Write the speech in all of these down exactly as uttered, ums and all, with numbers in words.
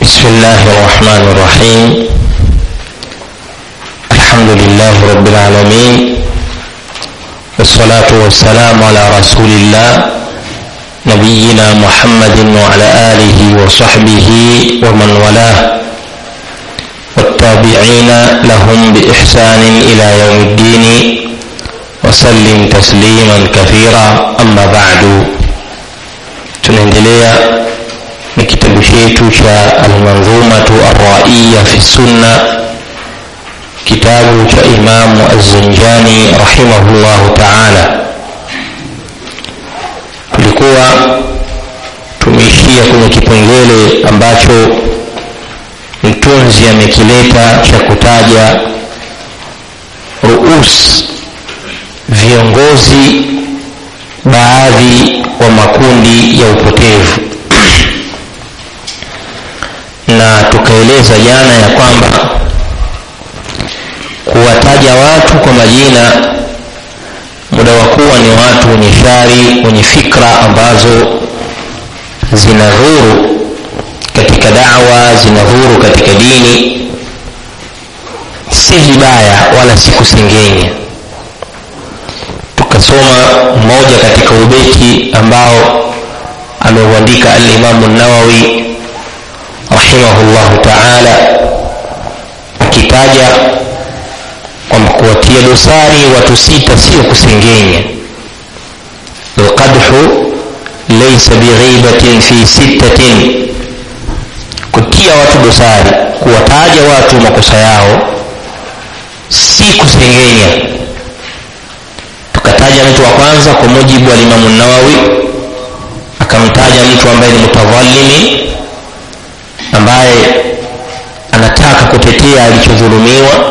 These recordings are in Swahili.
بسم الله الرحمن الرحيم. الحمد لله رب العالمين، والصلاة والسلام على رسول الله نبينا محمد وعلى آله وصحبه ومن والاه والتابعين لهم بإحسان إلى يوم الدين وسلم تسليما كثيرا. أما بعد، tunaendelea ni kitabu chetu cha Al-Manzumatu Ar-Ra'iyya fi Sunnah, kitabu cha Imam Az-Zanjani rahimahullahu ta'ala. Tulikuwa tumeishia kwenye kipengele ambacho mtunzi amekileta cha kutaja ruus, viongozi baadhi wa makundi ya upotevu, na tukaeleza jana ya kwamba kuwataja watu kwa majina muda wa kuwa ni watu wenye shari, wenye fikra ambazo zinadhuru katika da'wa, zinadhuru katika dini, si vibaya wala si kusengenya. Tukasoma mmoja katika ubeti ambao ameuandika al-Imam an-Nawawi rahimahullahu ta'ala, akitaja kwamba kuwatia dosari watu sita sio kusengenya. Al-qadhu laysa bighibatin fi sittatin, kutia watu dosari, kuwataja watu makosa yao si kusengenya. Tukataja mtu wa kwanza kwa mujibu wa Imam an-Nawawi, akamtaja mtu ambaye ni mutadhallimi, ambaye anataka kutetea alichodhulumiwa,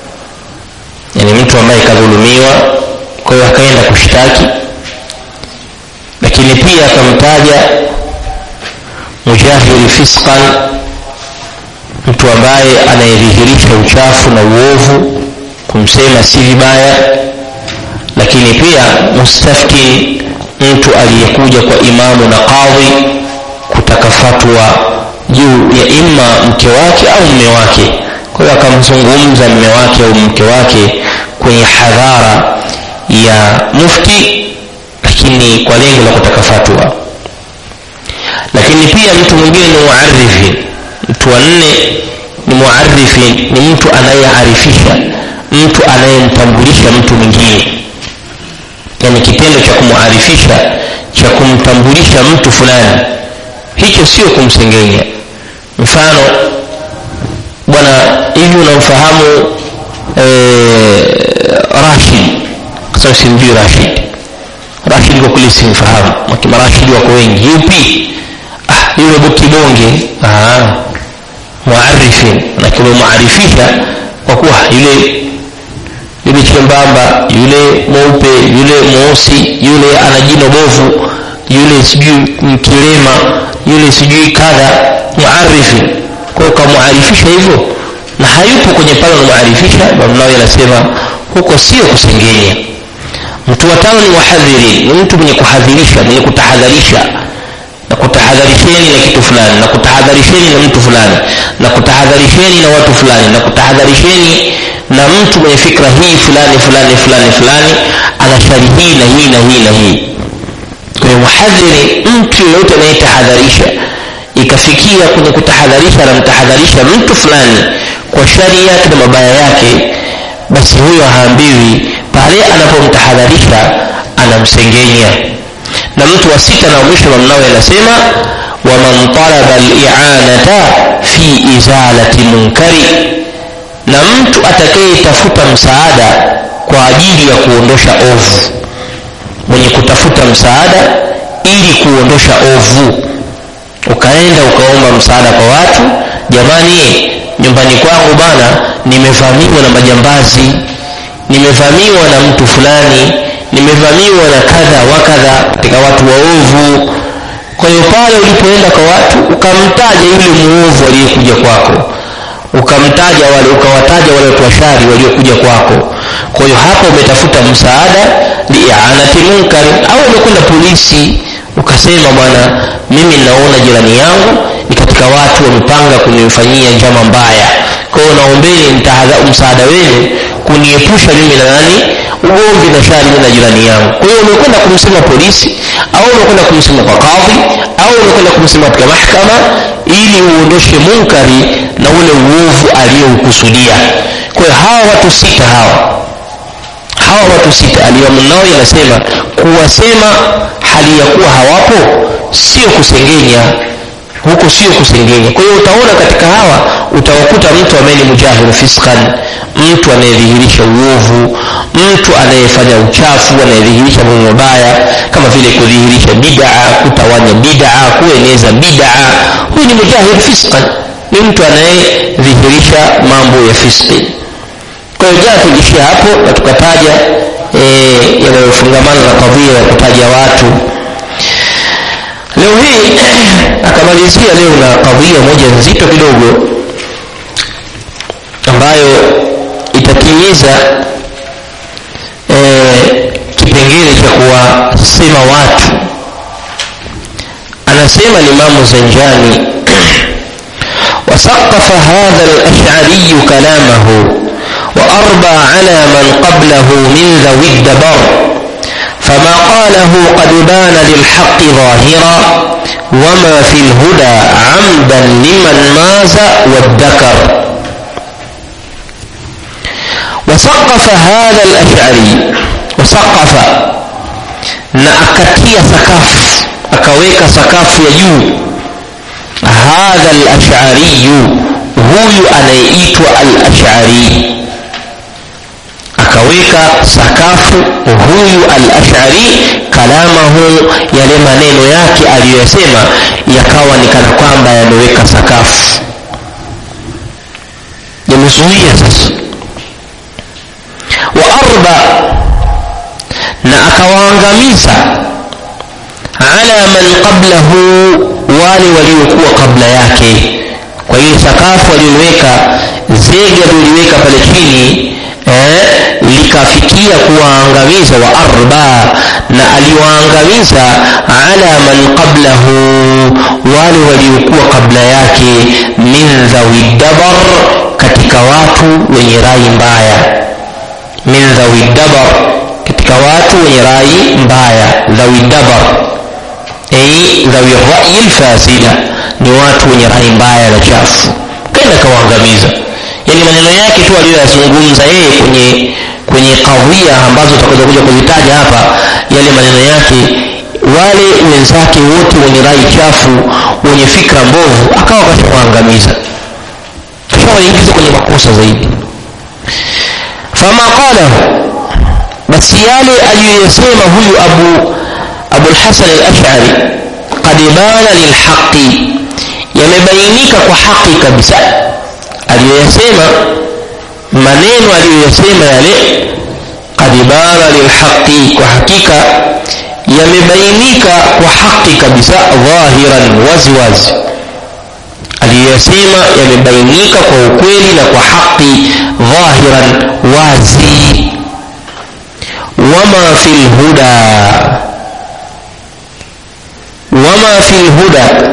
yani mtu ambaye kadhulumiwa kwa hiyo akaenda kushtaki. Lakini pia akamtaja mujahiri fisqan, mtu ambaye anayedhihirisha uchafu na uovu, kumsema si vibaya. Lakini pia mustafti, mtu aliyekuja kwa imamu na qadhi kutaka fatwa juu ya imma mke wake au mume wake, kwa hiyo akamzungumza mume wake au mke wake kwenye hadhara ya mufti, lakini kwa lengo la kutaka fatwa. Lakini pia mtu mwingine ni muarrifi. Mtu wa nne ni muarrifi, ni mtu anayearifisha, mtu anayemtambulisha mtu mwingine, yani kitendo cha kumuarifisha, cha kumtambulisha mtu fulani, hicho sio kumsengenya. Mfano, bwana hivi unamfahamu eh Rashid? Sasa simjui Rashid. Rashid kwa kweli simfahamu, makima Rashid wako wengi. Yupi? Ah, yule bukibonge. Ah, muarifin, na kile muarifisha kwa kuwa yule yule chembamba, yule mweupe, yule mweusi, yule ana jino bovu, yule sijui mkilema, yule sijui kadha, muarifi. Kwa hiyo kumuarifisha hivyo na hayupo kwenye pale na muarifisha, ndio anasema huko sio kusengenya. Mtu wa tano ni muhadhiri, ni mtu mwenye kuhadhirisha, mwenye kutahadharisha, na kutahadharisheni na kitu fulani, na kutahadharisheni na mtu fulani, na kutahadharisheni na watu fulani, na kutahadharisheni na mtu mwenye fikra hii fulani fulani fulani fulani, ana shari hii na hii na hii na hii. Kwa hiyo muhadhiri, mtu yote anayetahadharisha, ikafikia kwenye kutahadharisha na mtahadharisha mtu fulani kwa shari yake na mabaya yake, basi huyo haambiwi pale anapomtahadharisha anamsengenya. Na mtu wa sita na mwisho mnao anasema, wa man talaba al-i'anata fi izalati munkari, na mtu atakayetafuta msaada kwa ajili ya kuondosha ovu, mwenye kutafuta msaada ili kuondosha ovu. Ukaenda ukaomba msaada kwa watu, jamani nyumbani kwangu bana nimevamiwa na majambazi, nimevamiwa na mtu fulani, nimevamiwa na kadha wa kadha katika watu waovu. Kwa hiyo pale ulipoenda kwa watu ukamtaja yule muovu aliyekuja kwako, ukamtaja wale, ukawataja wale watu washari waliokuja kwako. Kwa hiyo hapo umetafuta msaada li'anati munkari. Au umekwenda polisi ukasema, bwana mimi naona jirani yangu ni katika katika watu wamepanga kunifanyia njama mbaya. Kwa hiyo naombeni mtahadhari, msaada wenu kuniepusha mimi na nani ugomvi na shari na jirani yangu. Kwa hiyo umekwenda kumsema polisi au umekwenda kumsema kwa kadhi au umekwenda kumsema kwa mahakama ili uondoshe munkari na ule uovu aliyoukusudia. Kwa hiyo hawa watu sita hawa hawa watu sita Al-Imam anasema kuwasema hali ya kuwa hawapo sio kusengenya, huko sio kusengenya. Kwa hiyo utaona katika hawa utawakuta mtu ambaye ni mujahiru fisqan, mtu anayedhihirisha uovu, mtu anayefanya uchafu, anayedhihirisha mambo mabaya kama vile kudhihirisha bid'a, kutawanya bid'a, kueneza bid'a. Huyu ni mujahiru fisqan, ni mtu anayedhihirisha mambo ya fisqi. Kwa hiyo jana tulishia hapo na tukataja eh yanayofungamana na kadhia ya kutaja watu. Leo hii akamalizia leo na kadhia moja nzito kidogo ambayo itatimiza eh kipengele cha kuwasema watu. Anasema Imam Zanjani, wasaqafa hadha al-ash'ari kalamahu وأربى على من قبله من ذوي الدبر فما قاله قد بان للحق ظاهرا وما في الهدى عمدا لمن ماز وادكر. وسقف هذا الأشعري وسقف نأكتيا سكاف أكويك سكاف يجو هذا الأشعري هو أنيئت الأشعري akaweka sakafu huyu al-Ash'ari kalamahu, yale maneno yake aliyosema yakawa ni kana kwamba yameweka sakafu, yamezuia sasa. Wa arba, na akawaangamiza ala man qablahu, wale waliokuwa kabla yake. Kwa hiyo sakafu aliyoweka, zege aliyoweka pale chini eh likafikia kuwaangamiza. Wa arba, na aliwaangamiza ala man qablahu, wale waliokuwa kabla yake, min dhawi dabar, katika watu wenye rai mbaya. Min dhawi dabar, katika watu wenye rai mbaya. Dhawi dabar eh dhawi rai fasida, ni watu wenye rai mbaya na chafu. Kaenda kawaangamiza. Yani maneno yake tu aliyozungumza yeye kwenye kwenye kadhia ambazo tutakuja kuja kuzitaja hapa, yale maneno yake, wale wenzake wote wenye rai chafu, wenye fikra mbovu, akawa kashawaangamiza, kashawaingiza kwenye makosa zaidi. Fama qala, basi yale aliyosema huyu Abu Abu al-Hasan al-Ash'ari, qad bana lilhaqi, yamebainika kwa haki kabisa. Aliyosema maneno aliyosema yale, qad bana lilhaqi, kwa hakika yamebainika kwa haki kabisa. Dhahiran, wazi wazi, aliyosema yamebainika kwa ukweli na kwa haki. Dhahiran, wazi. Wama fil huda, wama fil huda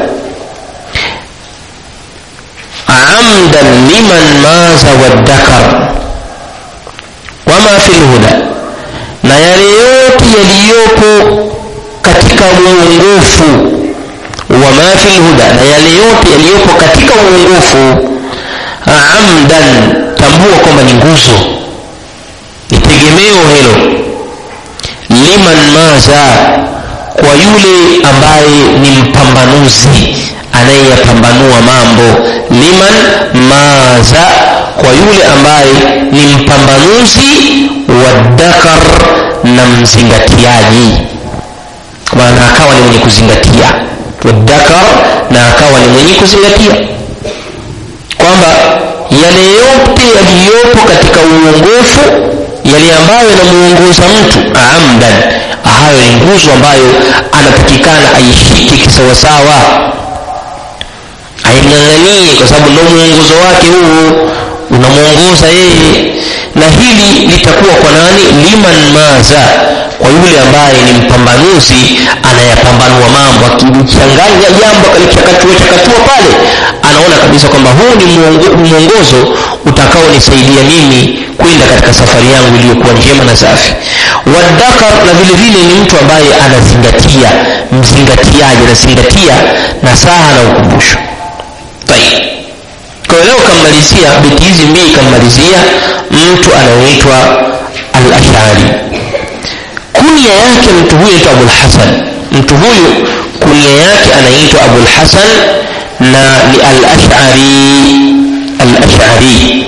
amdan liman maza waddakar. Wama fil huda, na yale yote yaliyopo katika uongofu. Wama fil huda, na yale yote yaliyopo katika uongofu. Amdan, tambua kwamba ni nguzo, ni tegemeo hilo. Liman maza, kwa yule ambaye ni mpambanuzi, anayeyapambanua mambo. Liman maza, kwa yule ambaye ni mpambanuzi. Wadakar, na mzingatiaji, kwa maana akawa ni mwenye kuzingatia. Wadakar, na akawa ni mwenye kuzingatia kwamba yale yote yaliyopo katika uongofu, yale ambayo yanamuongoza mtu, amdan, hayo ni nguzo ambayo anatakikana aishike kisawasawa, ainganganie, kwa sababu ndio muongozo wake huu. unamuongoza yeye, na hili litakuwa kwa nani? Liman maza, kwa yule ambaye ni mpambanuzi, anayapambanua mambo, akichanganya jambo kalichakatua chakatua pale, anaona kabisa kwamba huu ni mwongozo utakao nisaidia mimi kwenda katika safari yangu iliyokuwa njema na safi. Wadakar, na vile vile ni mtu ambaye anazingatia, mzingatiaji, anazingatia nasaha na ukumbusho. Tayeb, kwa leo kamalizia beti hizi mbili, kamalizia mtu anaitwa al-Ash'ari. Kunia yake mtu huyu anaitwa Abul Hasan. Mtu huyu kunia yake anaitwa Abul Hasan na ni al-Ash'ari. Al-Ash'ari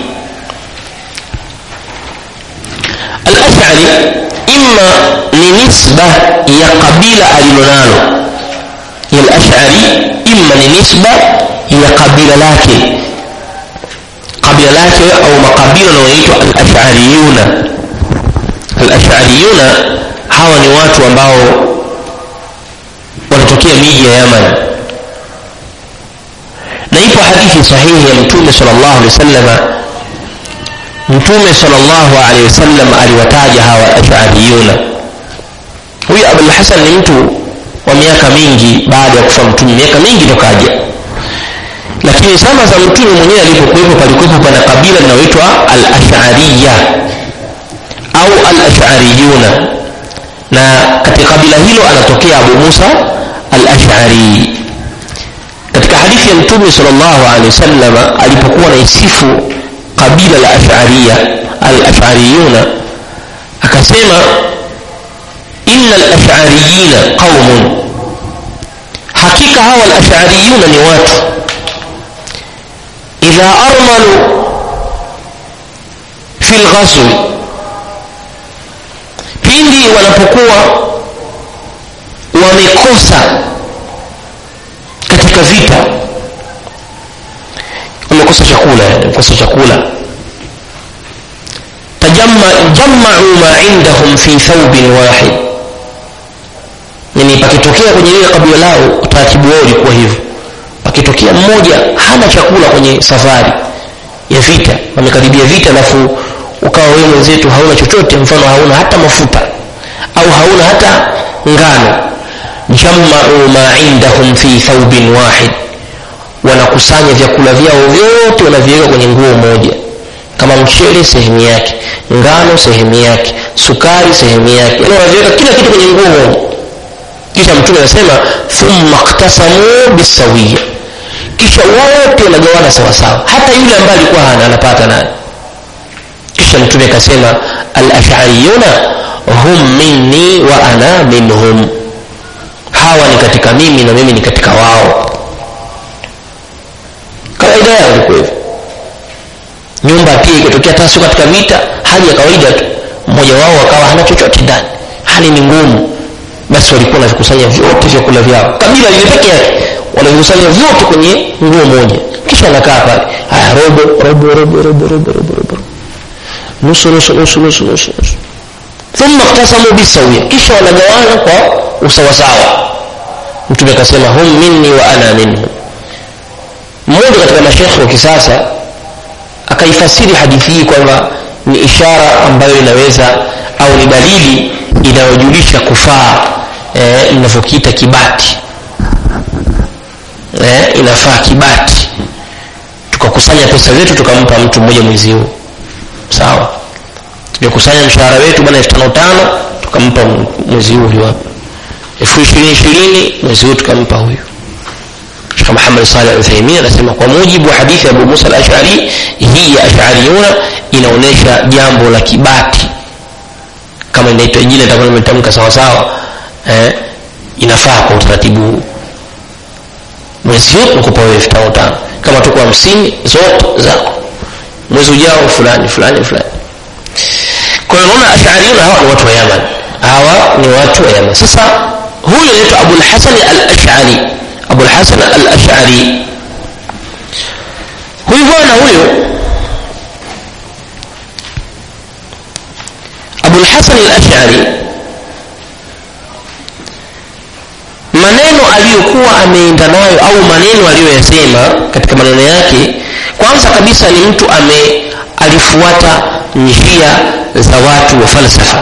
Al-Ash'ari imma ni nisba ya kabila alilonalo. Al-Ash'ari imma ni nisba ya kabila lake, kabila lake au makabila yanayoitwa al-Ash'ariyuna. Al-Ash'ariyuna hawa ni watu ambao wanatokea miji ya Yaman, na ipo hadithi sahihi ya Mtume sallallahu alaihi wasallam. Mtume sallallahu alaihi wasallam aliwataja hawa al-Ash'ariyuna. Huyu Abul Hasan ni mtu wa miaka mingi baada ya kufa Mtume, miaka mingi tokaja, lakini sama za Mtume mwenyewe alipokuwepo palikuwepo pana kabila linaloitwa al-Ash'ariyya au al-Ash'ariyuna, na katika kabila hilo anatokea Abu Musa al-Ash'ari. Katika hadithi ya Mtume sallallahu alaihi wasallam alipokuwa anaisifu kabila la Ash'ariyya, al-Ash'ariyuna, akasema inna al-Ash'ariyina qaumun, hakika hawa al-Ash'ariyuna ni watu, idha armalu fil ghazwi, pindi wanapokuwa wamekosa katika vita, wamekosa chakula, wamekosa chakula, tajamma jamma'u ma indahum fi thawbin wahid. Yani pakitokea kwenye ile kabila lao, utaratibu wao ulikuwa hivyo, pakitokea mmoja hana chakula kwenye safari ya vita, wamekaribia vita, alafu ukawa wewe mwenzetu hauna chochote, mfano hauna hata mafuta au hauna hata ngano, jamma'u ma indahum fi thawbin wahid, wanakusanya vyakula vyao vyote wanaviweka kwenye nguo moja, kama mchele sehemu yake, ngano sehemu yake, sukari sehemu yake, yani wanaviweka kila kitu kwenye nguo moja. Kisha Mtume anasema thumma iqtasamu bisawiyya, kisha wote wanagawana sawa sawa, hata yule ambaye alikuwa hana anapata naye. Kisha Mtume akasema al-Ash'ariyuna hum minni wa ana minhum, hawa ni katika mimi na mimi ni katika wao. Kawaida yao ilikuwa hivyo. Nyumba pia ikitokea tasu katika vita, hali ya kawaida tu, mmoja wao akawa hana chochote ndani, hali ni ngumu, basi walikuwa wanakusanya vyote vyakula vyao, kabila lile pekee yake wanakusanya vyote kwenye nguo moja, kisha anakaa pale, haya robo robo robo robo robo robo, nusu nusu nusu nusu nusu, thumma iqtasamu bisawiyya, kisha wanagawana kwa usawa sawa. Mtume akasema hum minni wa ana minhum. Mmoja katika mashaikh wa kisasa akaifasiri hadithi hii kwamba ni ishara ambayo inaweza au ni dalili inayojulisha kufaa eh, inavyokiita kibati. Eh, inafaa kibati, tukakusanya pesa zetu tukampa mtu mmoja mwezi huu, sawa? Tulikusanya mshahara wetu bwana elfu tano tano tukampa mwezi huu huyo hapa, elfu ishirini ishirini mwezi huu tukampa huyo. Sheikh Muhammad Salih Al-Uthaymeen anasema kwa mujibu wa hadithi ya Abu Musa Al-Ash'ari, hii ya Ash'ariyuna inaonesha jambo la kibati, kama inaitwa jina nitakuwa nimetamka sawa sawa, eh, inafaa kwa utaratibu. Mwezi huu tukupa elfu tano tano, kama tuko hamsini zote zako, mwezi ujao fulani fulani fulani. Kwa hiyo unaona Ash'ariyuna hawa ni watu wa Yaman, hawa ni watu wa Yaman. Sasa huyu anaitwa Abu al-Hasan al-Ash'ari, Abu al-Hasan al-Ash'ari. Huyu bwana huyu Abu al-Hasan al-Ash'ari, maneno aliyokuwa ameenda nayo au maneno aliyoyasema katika maneno yake, kwanza kabisa ni mtu ame alifuata njia za watu wa falsafa.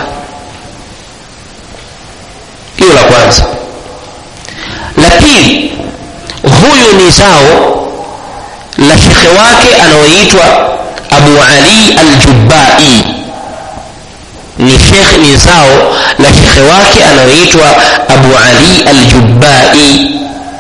Hilo la kwanza. La pili, huyu ni zao la shekhe wake anaoitwa Abu Ali al-Jubba'i. Ni shekhe, ni zao la shekhe wake anaoitwa Abu Ali al-Jubba'i,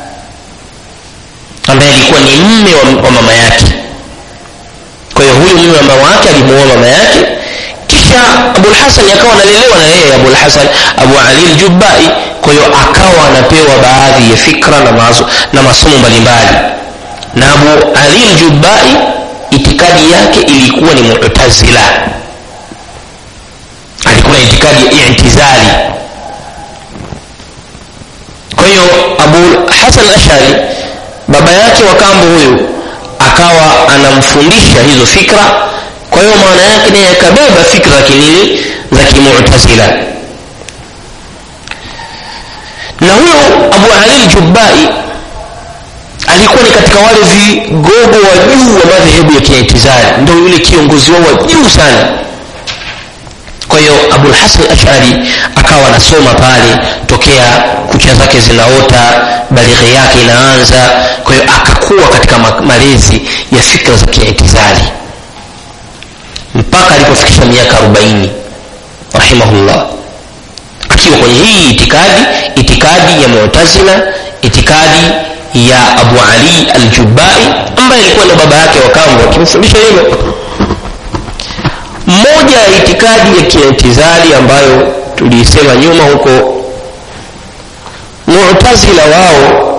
ambaye alikuwa ni mume wa, wa mama yake. Kwa hiyo huyu mume wa mama yake alimuoa mama yake, kisha Abu al-Hasan akawa analelewa na yeye Abu al-Hasan Abu Ali al-Jubba'i. Kwa hiyo akawa anapewa baadhi ya fikra na mazo na masomo mbalimbali. Na Abu Ali al-Jubba'i itikadi yake ilikuwa ni Mu'tazila, alikuwa na itikadi ya i'tizali. Kwa hiyo Abu Hasan al-Ash'ari baba yake wa kambo huyu akawa anamfundisha hizo fikra. Kwa hiyo maana yake ni akabeba fikra kinini za kimu'tazila. Na huyo Abu Ali al-Jubba'i alikuwa ni katika wale vigogo wa juu wa madhehebu ya kiitizali, ndio yule kiongozi wao wa juu sana. Kwa hiyo Abu al-Hasan al-Ash'ari akawa anasoma pale tokea kucha zake zinaota, balighi yake inaanza. Kwa hiyo akakuwa katika malezi ya fikra za kiitizali mpaka alipofikisha miaka arobaini rahimahullah, akiwa kwenye hii itikadi itikadi ya Mu'tazila, itikadi ya Abu Ali al-Jubba'i ambaye alikuwa na baba yake wa kambo akimfundisha hilo. Moja ya itikadi ya kiitizali ambayo tulisema nyuma huko, Mu'tazila wao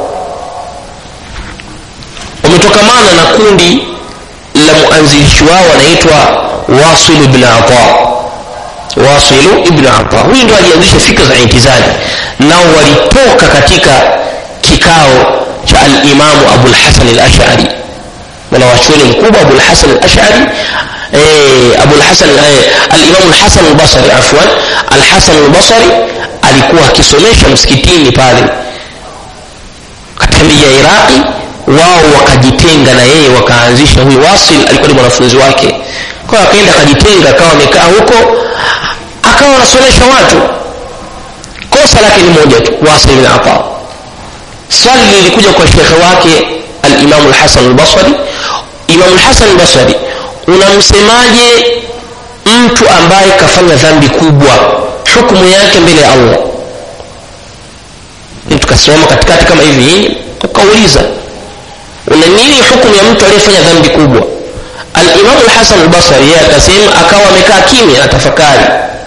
wametokamana na kundi la muanzilishi wao anaitwa Wasil ibn Ata. Wasil ibn Ata huyu ndio alianzisha fikra za itizali, nao walitoka katika kikao cha al-Imam Abu al-Hasan al-Ash'ari. Mwana wachuoni mkubwa Abu al-Hasan al-Ash'ari, eh Abu al-Hasan al-Imam al-Hasan al-Basri afwan al-Hasan al-Basri alikuwa akisomesha msikitini pale katika miji ya Iraki. Wao wakajitenga na yeye, wakaanzisha huyu Wasil alikuwa ni mwanafunzi wake. Kwa hiyo akaenda akajitenga, akawa amekaa huko, akawa anasomesha watu. Kosa lake ni moja tu, Wasil bin Ata. Swali lilikuja kwa shekhe wake al-Imam al-Hasan al-Basri, Imam al-Hasan al-Basri, unamsemaje mtu ambaye kafanya dhambi kubwa, hukumu yake mbele ya Allah? Mtu kasoma katikati kama hivi, ukauliza una nini hukumu ya mtu aliyefanya dhambi kubwa? Al-Imam al-Hasan al-Basri yeye akasema, akawa amekaa kimya atafakari,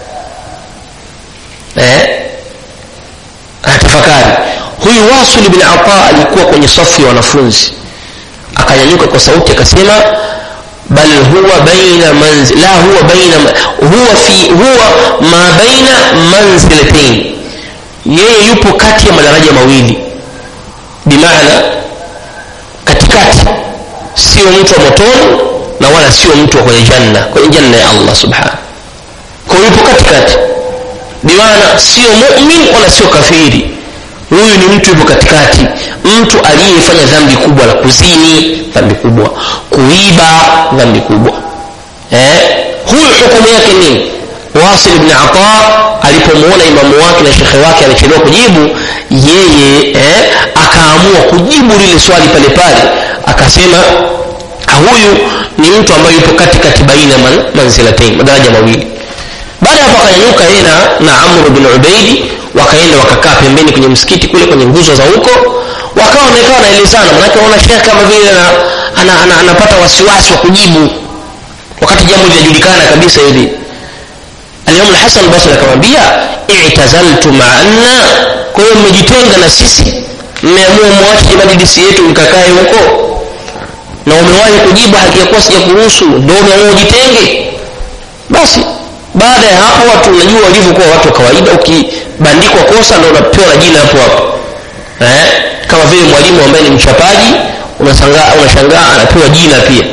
eh atafakari. Huyu Wasil bin Ata alikuwa kwenye safu ya wanafunzi, akanyanyuka kwa sauti akasema, bal huwa baina manzil la huwa baina huwa fi huwa ma baina manzilatayn, yeye yupo kati ya madaraja mawili. Bimaana katikati, sio mtu wa motoni na wala sio mtu wa kwenye janna, kwenye janna ya Allah subhanahu. Kwa hiyo yupo katikati, bimaana sio mu'min wala sio kafiri. Huyu ni mtu yupo katikati, mtu aliyefanya dhambi kubwa la kuzini, dhambi kubwa, kuiba, dhambi kubwa. Eh, huyu hukumu yake nini? Wasil ibn Ata alipomuona imamu wake na shekhe wake anachelewa kujibu, yeye eh akaamua kujibu lile swali pale pale, akasema huyu ni mtu ambaye yupo katikati baina man, manzilatayn, madaraja mawili. Baada hapo akanyanyuka yeye na Amr ibn Ubayd, wakaenda wakakaa pembeni kwenye msikiti kule kwenye nguzo za huko, wakawa wamekaa naelezana. Maana anaona shekhe kama vile ana, ana, anapata wasiwasi wa kujibu wakati jambo linajulikana kabisa hivi. Al-Imam al-Hasan al-Basri akamwambia, i'tazaltu ma'anna, kwa hiyo mmejitenga na sisi, mmeamua mwache majlisi yetu mkakae huko, na umewahi kujibu haki ya kosa ya kuruhusu, ndio umeamua ujitenge. Basi baada ya hapo watu unajua walivyokuwa watu wa kawaida, ukibandikwa kosa ndio unapewa jina hapo hapo. Eh, kama vile mwalimu ambaye ni mchapaji, unashangaa unashangaa anapewa jina pia.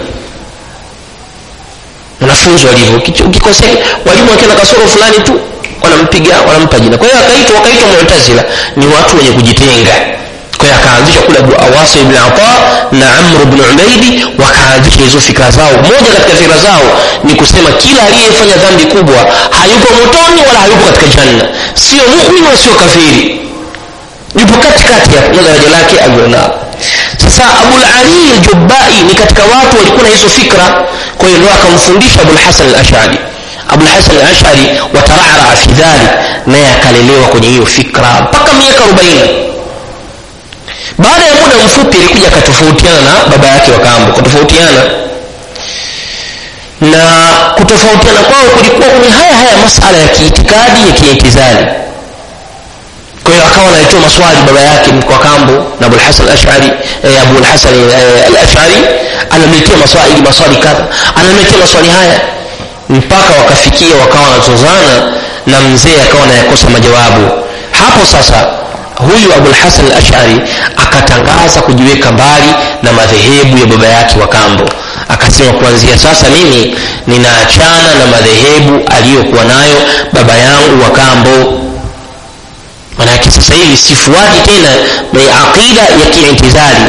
Wanafunzi walivyo, ukikosea walimu wakiwa na kasoro fulani tu wanampiga, wanampa jina. Kwa hiyo akaitwa wakaitwa Mu'tazila, ni watu wenye kujitenga. kwa akaanzisha kule Abu Awasi ibn Ata na Amr ibn Ubayd, wakaanzisha hizo fikra zao. Moja katika fikra zao ni kusema kila aliyefanya dhambi kubwa hayupo motoni wala hayupo katika janna, sio muumini wala sio kafiri, yupo katikati ya daraja lake aliona. Sasa Abu Ali al-Jubbai ni katika watu walikuwa na hizo fikra, kwa hiyo ndio akamfundisha Abu al-Hasan al-Ash'ari. Abu al-Hasan al-Ash'ari watarara fi dhalik, naye akalelewa kwenye hiyo fikra mpaka miaka arobaini. Baada ya muda mfupi alikuja akatofautiana na baba yake wa kambo, kutofautiana na kutofautiana kwao kulikuwa kwenye haya haya masala ya kiitikadi ya kiitizali. Kwa hiyo akawa anatoa maswali baba yake kwa kambo na Abu al-Hasan al-Ash'ari, eh, Abu al-Hasan al-Ash'ari anamletea maswali maswali kadha, anamletea maswali haya mpaka wakafikia wakawa wanazozana na mzee akawa anayakosa majawabu. Hapo sasa huyu Abu al-Hasan al-Ash'ari akatangaza kujiweka mbali na madhehebu ya baba yake wa kambo. Akasema kuanzia sasa mimi ninaachana na madhehebu aliyokuwa nayo baba yangu wa kambo. Maana sasa hivi sifuati tena aqida ya kiintizali.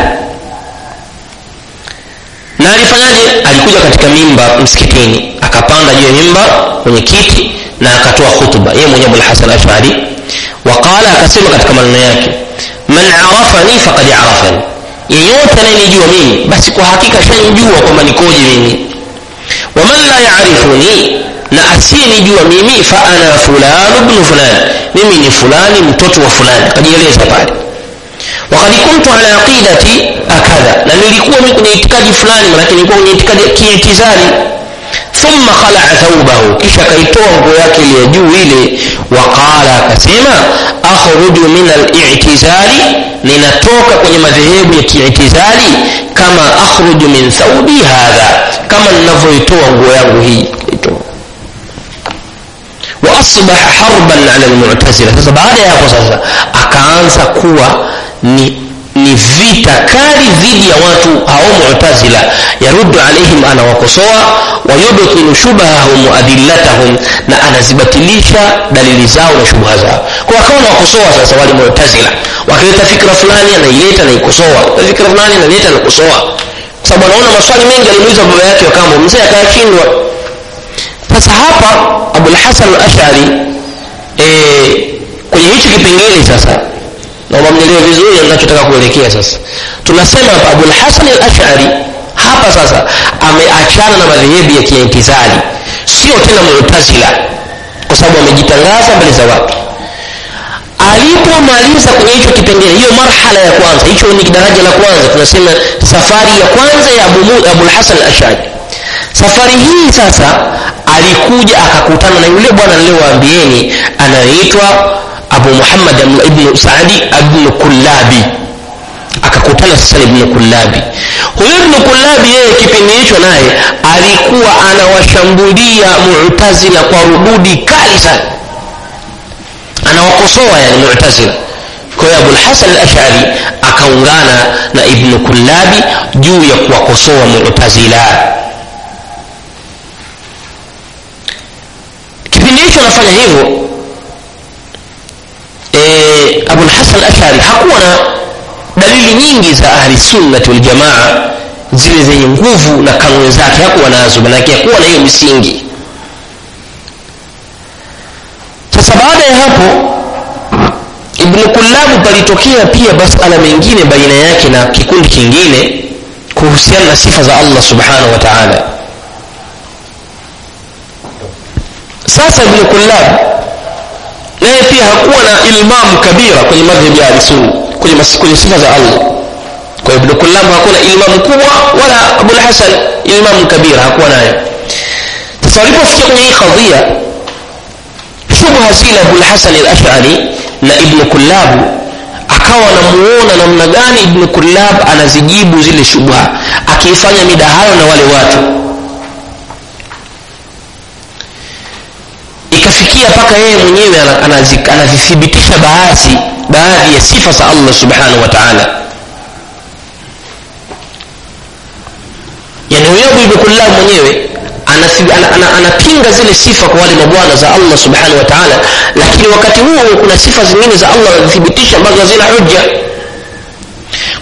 Na alifanyaje? Alikuja katika mimba msikitini, akapanda juu ya mimba kwenye kiti na akatoa hutuba yeye mwenyewe Abu al-Hasan al-Ash'ari. Wakala, akasema katika maneno yake, man arafani faqad arafani, yeyote anayejua mimi basi kwa hakika shanijua kwamba nikoje mimi. Wa man la ya'rifuni, na asiyenijua mimi, fa ana fulan ibn fulan, mimi ni fulani mtoto wa fulani. Akajieleza pale, waqad kuntu ala aqidati akadha, na nilikuwa mimi kwenye itikadi fulani, maana nilikuwa kwenye itikadi ya kiitizali. Thumma khala'a thawbahu, kisha kaitoa nguo yake ile juu ile. Waqala, akasema, akhruju min al-i'tizali, ninatoka kwenye madhehebu ya kiitizali, kama akhruju min thawbi hadha, kama ninavyoitoa nguo yangu hii itoa. Wa asbaha harban 'ala al-mu'tazila. Sasa baada ya hapo sasa akaanza kuwa ni ni vita kali dhidi ya watu hao Mu'tazila, yaruddu alaihim, anawakosoa, wa yubtilu shubahahum wa adillatahum, na anazibatilisha dalili zao na shubha zao. Kwa akawa anawakosoa sasa wale Mu'tazila, wakileta fikra fulani anaileta na ikosoa, fikra fulani analeta na kukosoa, sababu anaona maswali mengi alimuuliza baba yake wa kambo, mzee akashindwa. Sasa hapa Abu al-Hasan al-Ash'ari eh kwenye hicho kipengele sasa, na mwamnielewe vizuri ninachotaka kuelekea sasa. Tunasema hapa Abu al-Hasan al-Ash'ari hapa sasa ameachana na madhehebu ya kiintizali, sio tena Mu'tazila, kwa sababu amejitangaza mbele za watu. Alipomaliza kwenye hicho kipengele, hiyo marhala ya kwanza, hicho ni daraja la kwanza, tunasema safari ya kwanza ya Abu Abu al-Hasan al-Ash'ari. Safari hii sasa alikuja akakutana na yule bwana niliowaambieni anaitwa Abu Muhammad ibn Sa'di ibn Kullabi. Akakutana sasa ibn Kullabi. Huyo ibn Kullabi yeye kipindi hicho naye alikuwa anawashambulia Mu'tazila kwa rududi kali sana, anawakosoa yani Mu'tazila. Kwa hiyo Abu al-Hasan al-Ash'ari akaungana na ibn Kullabi juu ya kuwakosoa Mu'tazila. Kipindi hicho anafanya hivyo, eh Abu al-Hasan al-Ash'ari hakuwa na dalili nyingi za ahli sunnah wal jamaa zile zenye nguvu na kanuni zake, hakuwa nazo, maana yake hakuwa na hiyo misingi. Sasa baada ya hapo Ibn Kullab palitokea pia masala mengine baina yake na kikundi kingine kuhusiana na sifa za Allah subhanahu wa ta'ala. Sasa Ibn Kullab naye pia hakuwa na ilmamu kabira kwenye madhhabi ya al-sunna kwenye kwenye sifa za Allah. Kwa Ibn Kullab hakuwa na ilmamu kubwa, wala Abu al-Hasan ilmamu kabira hakuwa naye. Sasa walipofikia kwenye hii kadhia, shubha zile Abu al-Hasan al-Ash'ari na Ibn Kullab akawa anamuona namna gani Ibn Kullab anazijibu zile shubha, akifanya midahalo na wale watu. Ikafikia paka yeye mwenyewe anazithibitisha baadhi baadhi ya sifa za Allah subhanahu wa ta'ala. Yani huyo Ibn Kullab mwenyewe anapinga zile sifa kwa wale mabwana za Allah subhanahu wa ta'ala, lakini wakati huo kuna sifa zingine za Allah anazithibitisha ambazo hazina hujja.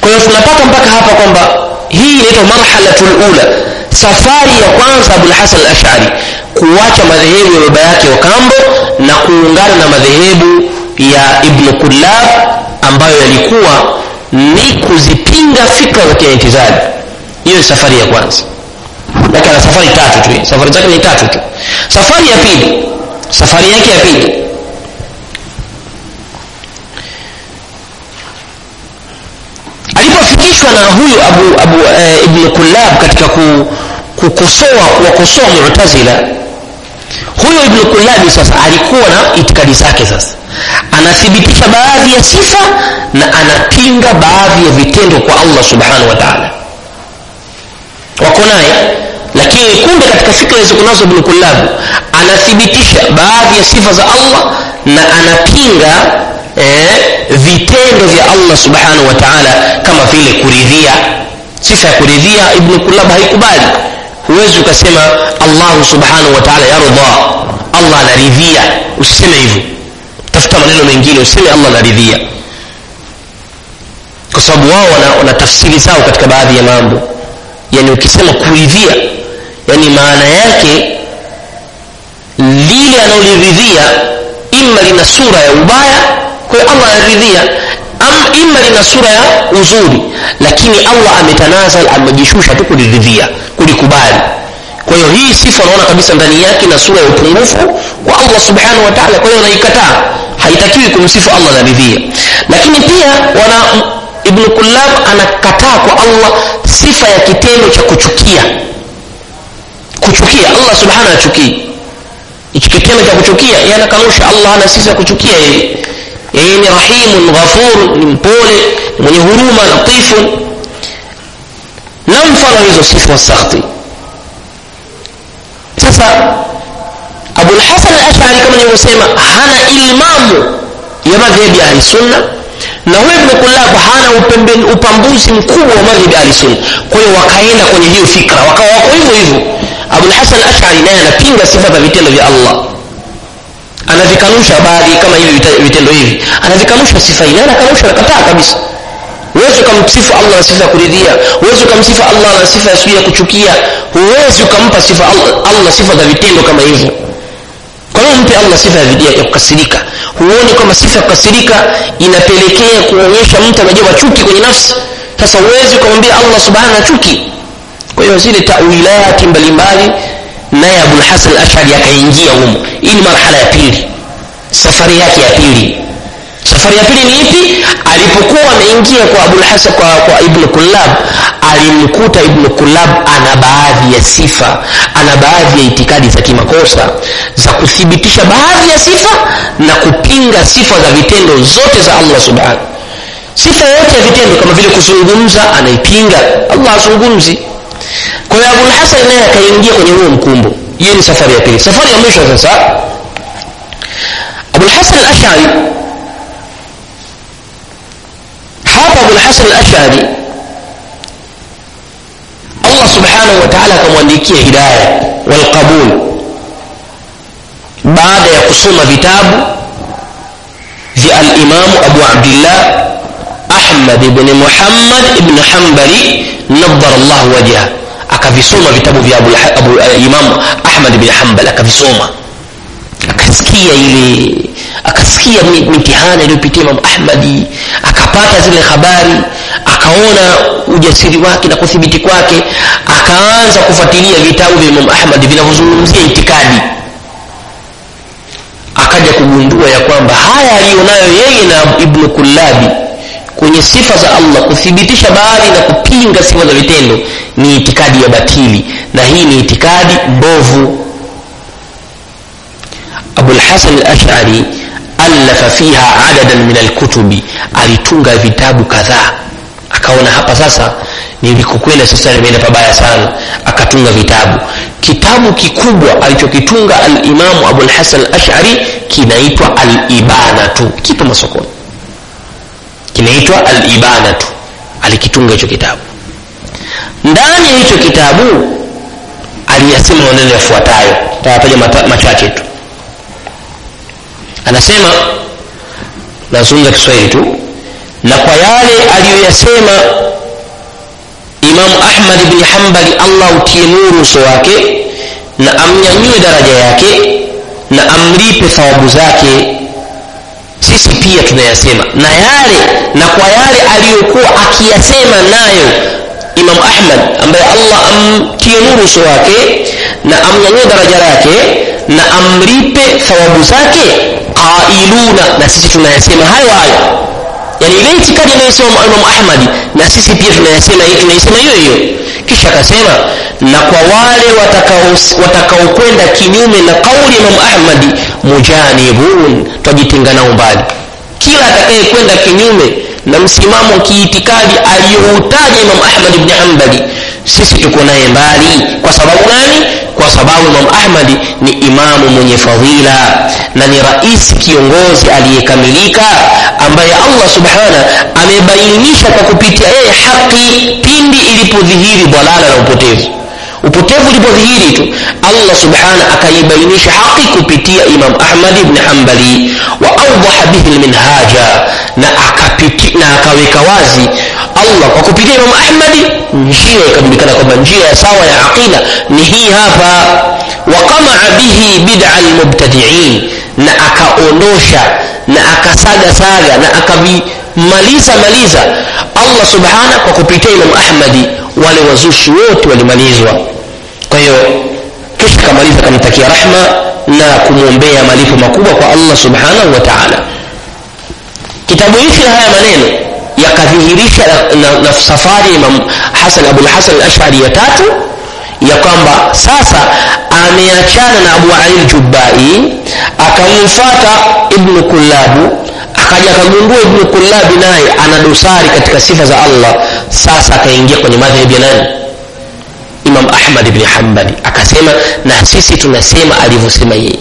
Kwa hiyo tunapata mpaka hapa kwamba hii inaitwa marhalatul ula, safari ya kwanza Abu al-Hasan al-Ash'ari kuacha madhehebu ya baba yake wa kambo na kuungana na madhehebu ya Ibn Kullab ambayo yalikuwa ni kuzipinga fikra za kiintizali. Hiyo safari ya kwanza. Lakini ana safari tatu tu. Safari zake ni tatu tu. Safari ya pili, safari yake ya pili, alipofikishwa na huyu Abu Abu e, Ibn Kullab katika kukosoa kuwakosoa Mu'tazila, huyu Ibn Kullab sasa alikuwa na itikadi zake. Sasa anathibitisha baadhi ya sifa na anapinga baadhi ya vitendo kwa Allah subhanahu wa ta'ala. Wako naye, lakini kumbe katika fikra hizo kunazo Ibn Kullab anathibitisha baadhi ya sifa za Allah na anapinga eh, vitendo vya Allah subhanahu wa ta'ala, kama vile kuridhia. Sifa ya kuridhia Ibn Kullab haikubali. Huwezi ukasema Allah subhanahu wa ta'ala yarda, Allah anaridhia, usiseme hivyo. Tafuta maneno mengine, useme Allah anaridhia, kwa sababu wao wana, wana tafsiri zao katika baadhi ya mambo. Yani ukisema kuridhia, yani maana yake lile analoridhia imma lina sura ya ubaya, kwa hiyo Allah anaridhia, am imma lina sura ya uzuri, lakini Allah ametanazal, amejishusha tu kuridhia, kulikubali. Kwa hiyo hii sifa unaona kabisa ndani yake na sura ya upungufu kwa Allah subhanahu wa ta'ala, kwa hiyo anaikataa. Haitakiwi kumsifu Allah na ridhia. Lakini pia wana Ibn Kullab anakataa kwa Allah sifa ya kitendo cha kuchukia. Kuchukia Allah subhanahu achukii. Hicho kitendo cha kuchukia, yeye anakanusha Allah ana sifa ya kuchukia. Yeye yeye ni rahimun, ghafur, ni mpole, mwenye huruma, latifun, na mfano hizo sifa sakhti. Sasa Abu al-Hasan al-Ash'ari kama nilivyosema hana ilmamu ya madhhabi ya sunna, na huyo Ibn Kullab hana upembeni upambuzi mkubwa wa madhhabi ya sunna. Kwa hiyo wakaenda kwenye hiyo fikra, wakawa wako hivyo hivyo. Abu al-Hasan al-Ash'ari naye anapinga sifa za vitendo vya Allah, anavikanusha baadhi kama hivi vitendo hivi, anavikanusha sifa hii, anakanusha, anakataa kabisa. Huwezi kumsifu Allah na sifa ya kuridhia, huwezi kumsifu Allah na sifa ya kuchukia, huwezi kumpa sifa Allah, Allah sifa za vitendo kama hivyo. Kwa nini mpe Allah sifa ya kukasirika? Huoni kama sifa ya kukasirika inapelekea kuonyesha mtu anajua chuki kwenye nafsi? Sasa huwezi kumwambia Allah subhanahu wa chuki. Kwa hiyo zile tawilati mbalimbali naye Abu al-Hasan al-Ash'ari akaingia humo. Hii ni marhala ya pili, safari yake ya pili. Safari ya pili ni ipi? Alipokuwa ameingia kwa Abu al-Hasan kwa, kwa Ibn Kullab, alimkuta Ibn Kullab ana baadhi ya sifa, ana baadhi ya itikadi za kimakosa za kuthibitisha baadhi ya sifa na kupinga sifa za vitendo zote za Allah subhanahu. Sifa yote ya vitendo kama vile kuzungumza anaipinga, Allah hazungumzi. Kwa hiyo Abu al-Hasan naye akaingia kwenye huo mkumbo. Hiyo ni safari ya pili. Safari ya mwisho sasa, Abu al-Hasan al-Ash'ari, hapa Abu al-Hasan al-Ash'ari Allah subhanahu wa ta'ala akamwandikia hidayah wal qabul baada ya kusoma vitabu vya al-Imam Abu Abdullah Ahmad ibn Muhammad ibn Hanbali nadhara Allah wajha. Akavisoma vitabu vya Abu, Abu uh, Imam Ahmad ibn Hanbal, akavisoma, akasikia ile akasikia mitihani iliyopitia Imam Ahmadi, akapata zile habari, akaona ujasiri wake na kuthibiti kwake, akaanza kufuatilia vitabu vya Imam Ahmad vinavyozungumzia itikadi. Akaja kugundua ya kwamba haya alionayo yeye na Ibn Kullabi kwenye sifa za Allah, kuthibitisha baadhi na kupinga sifa za vitendo, ni itikadi ya batili, na hii ni itikadi mbovu. Abu al-Hasan al-Ash'ari alafa fiha adadan min al-kutubi, alitunga vitabu kadhaa. Akaona hapa sasa nilikokwenda sasa nimeenda pabaya sana, akatunga vitabu. Kitabu kikubwa alichokitunga al-Imam Abu al-Hasan al-Ash'ari kinaitwa al-Ibanatu, kipo masokoni, kinaitwa al-Ibanatu. Alikitunga hicho kitabu. Ndani ya hicho kitabu aliyasema maneno yafuatayo, tutataja machache tu. Anasema, nazungumza Kiswahili tu, na kwa yale aliyoyasema Imam Ahmad ibn Hanbali, Allah utie nuru uso wake na amnyanyue daraja yake na amlipe thawabu zake, sisi pia tunayasema na yale na kwa yale aliyokuwa akiyasema nayo Imam Ahmad, ambaye Allah amtie nuru uso wake na amnyanyue daraja yake na amlipe thawabu zake, qailuna, na sisi tunayasema hayo hayo. Yani ile itikadi inayosema Imam Ahmad na sisi pia tunayasema hiyo, tunaisema hiyo hiyo. Kisha akasema na kwa wale watakao watakaokwenda kinyume na kauli ya Imam Ahmad, mujanibun, tujitenga nao mbali. Kila atakayekwenda kinyume na msimamo kiitikadi aliyoutaja Imam Ahmad ibn Hanbali, sisi tuko naye mbali. Kwa sababu gani? Kwa sababu Imam Ahmad ni imamu mwenye fadhila na ni rais kiongozi aliyekamilika, ambaye Allah subhana amebainisha kwa kupitia yeye haki pindi ilipodhihiri dhalala na upotevu. Upotevu ulipodhihiri tu, Allah subhana akaibainisha haki kupitia Imam Ahmad ibn Hanbali, wa awdaha bihi alminhaja, na akapiti na akaweka wazi Allah kwa kupitia Imam Ahmad njia ikajulikana kwamba njia sawa ya aqida ni hii hapa. Wa qamaa bihi bid'a almubtadi'in, na akaondosha na akasaga saga na akavimaliza maliza Allah subhana kwa kupitia Imam Ahmad wale wazushi wote walimalizwa. Kwa hiyo kisha kamaliza kumtakia rahma na kumuombea malipo makubwa kwa Allah subhanahu wa ta'ala. Kitabu hiki na haya maneno yakadhihirisha na, na safari Imam Hasan Abu Hasan al-Ash'ari ya tatu, ya kwamba sasa ameachana na Abu Ali al-Jubbai, akamfuata Ibn Kullab, akaja akagundua Ibn Kullab naye ana dosari katika sifa za Allah. Sasa akaingia kwenye madhhabi ya nani? Imam Ahmad ibn Hanbali. Akasema na sisi tunasema alivyosema yeye.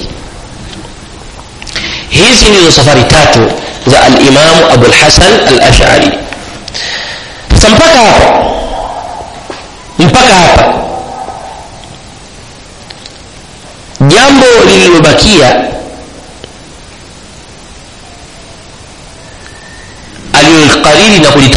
Hizi ni safari tatu za al-Imam Abu al-Hasan al-Ash'ari. Sasa mpaka hapa mpaka hapa jambo lililobakia aliyokariri na kulita